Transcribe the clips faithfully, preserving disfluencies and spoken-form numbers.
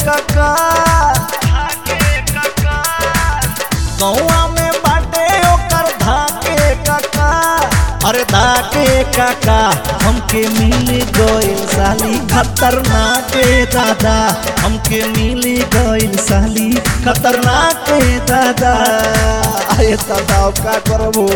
काका गौआ में बाटे ओकर धाके काका। अरे धाके काका हमके मिल गइल साली खतरनाक दादा, हमके मिल गइल साली खतरनाक दादा। आए दादा का करबो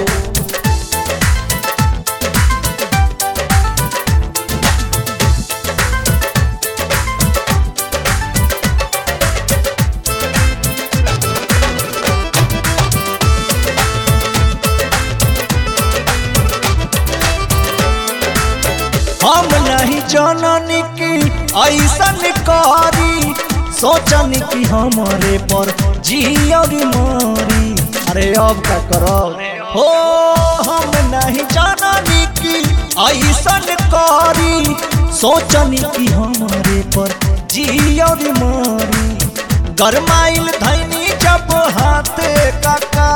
हम नहीं जननी की ऐसन करी, सोचनी कि हमारे पर जियरी मारी। अरे अब का करो हो, हम नहीं जननी की ऐसन करी, सोचनी कि हमारे पर जियरी मारी। गरमाइल धैनी जब हाथे काका,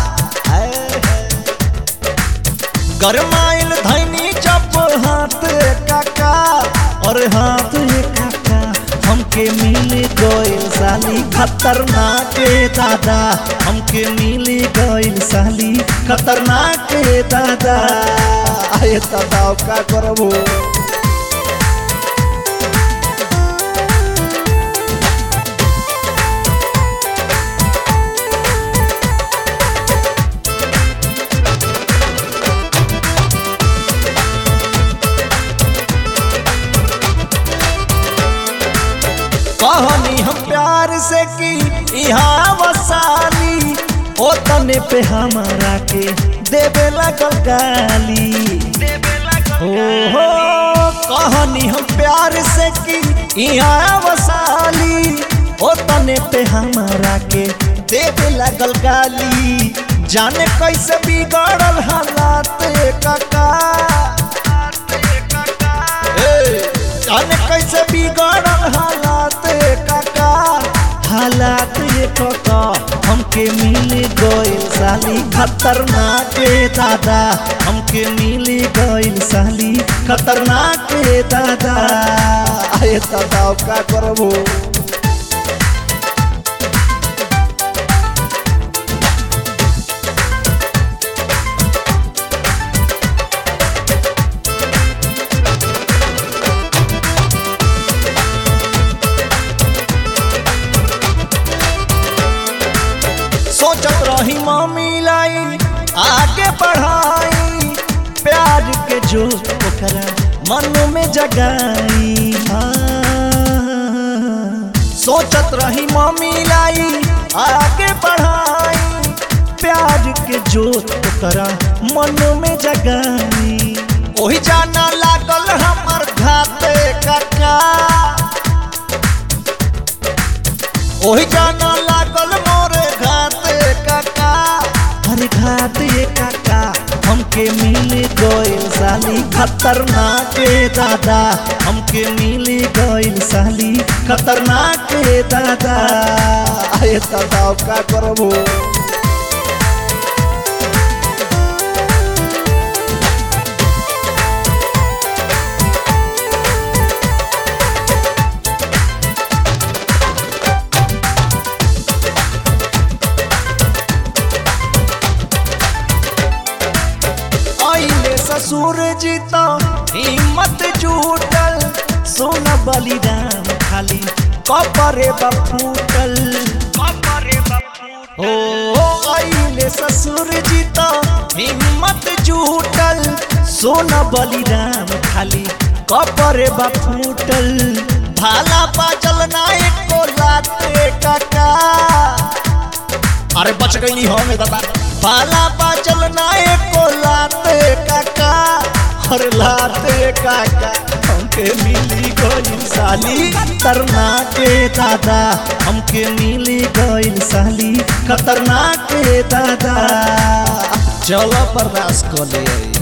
गरमाइल धैनी जब हाथ काका। और हाथ काका हमके मिल गइल साली खतरनाक दादा, हमके मिल गइल साली खतरनाक दादा। आए दादा का करबो कहानी हम प्यार से की यहाँ वसाली, ओ तने पे हमारा के देवे लगल गाली। हो हो कहानी हम प्यार से की यहाँ वसाली, ओ तने पे हमारा के देवे लगल गाली। जाने कैसे बिगड़ल हालात काका, जाने कैसे बिगड़ल हालात काका। हालात ये काका हमके मिल गइल साली खतरनाक दादा, हमके मिल गइल साली खतरनाक दादा। आए दादा का करबो सोचत रही मम्मी लाई आगे बढ़ाई, प्यार के जो ओकरा मन में जगाई। सोचत रही मम्मी लाई आगे बढ़ाई, प्यार के जो ओकरा मन में जगाई। ओही जाना लागल हमर घाते काका, ओही जाना लागल मोरे घाते काका। अरे घाते काका हमके मिल गइल साली खतरनाक दादा, हमके मिल गइल साली खतरनाक दादा। आए दादा का करबो ससुर जीता हिम्मत जुटल, सोना बलिदान खाली कपरे बफूटल। हो आइले ससुर जीता हिम्मत जुटल, सोना बलिदान खाली कपरे बफूटल। भाला बाजल ना एको लाते काका, अरे बच गई हमें दादा। भाला बाजल ना एको लाते काका, हर लाते काका हमके मिली गइल साली खतरनाक दादा, हमके मिली गइल साली खतरनाक दादा। चलो बर्दाश्त कर ले।